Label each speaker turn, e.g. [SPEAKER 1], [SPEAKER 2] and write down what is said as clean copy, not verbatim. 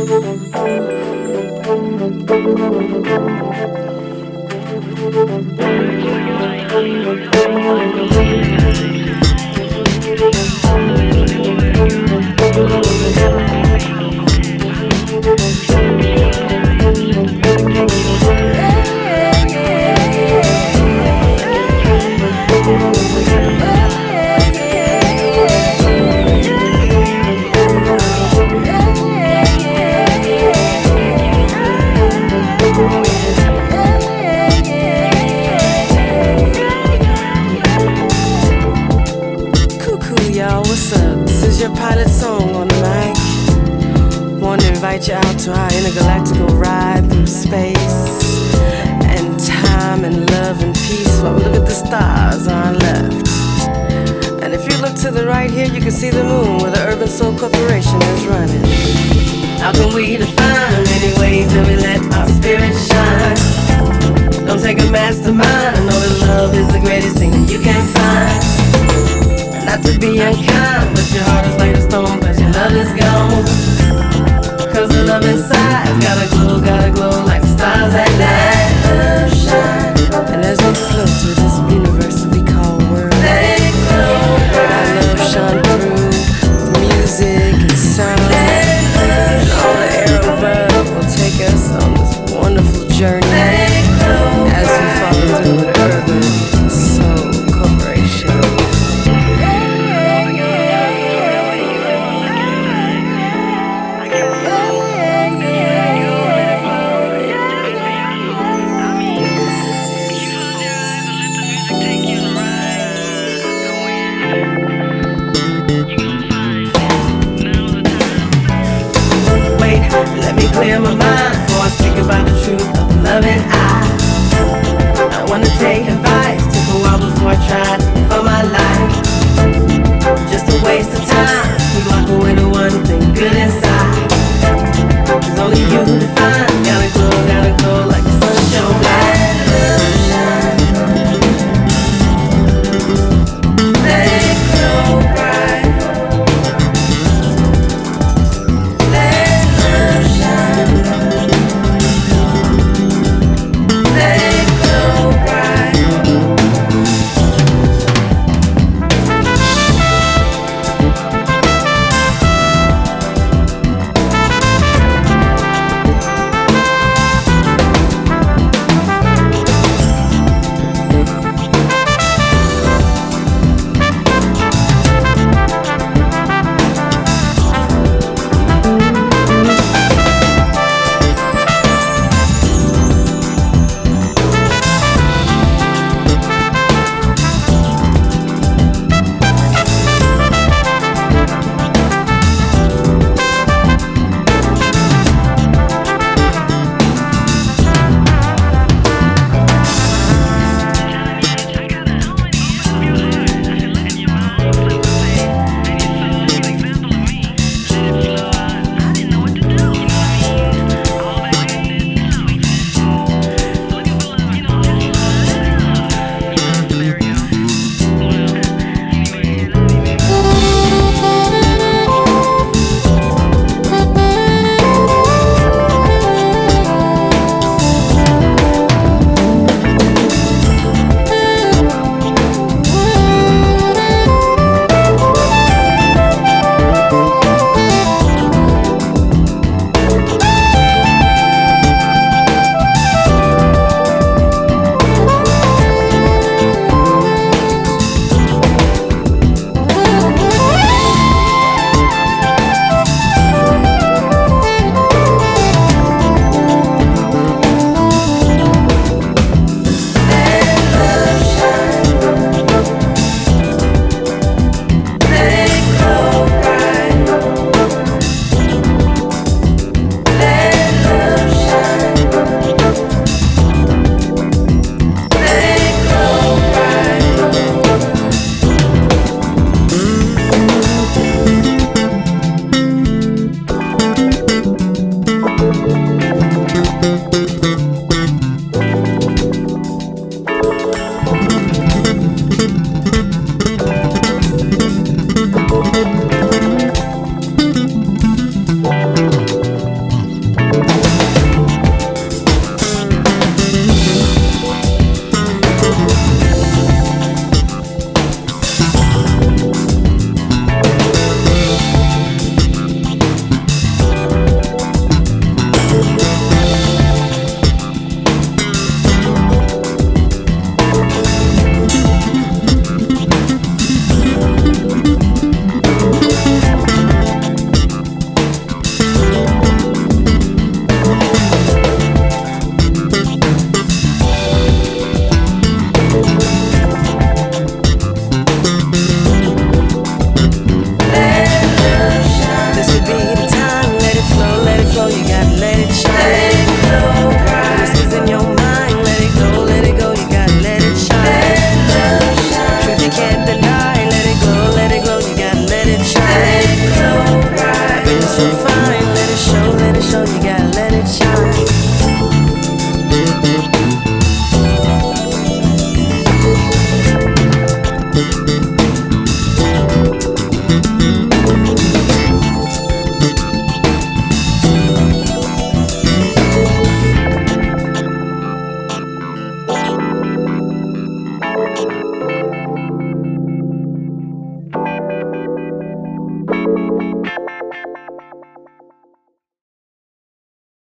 [SPEAKER 1] You out to our intergalactical ride through space and time and love and peace while we look at the stars on our left. And if you look to the right here, you can see the moon where the Urban Soul Corporation is running. How can we define any ways that we let our spirit shine? Don't take a mastermind, I know that love is the greatest thing that you can find. Not to be unkind, but your heart is like a stone.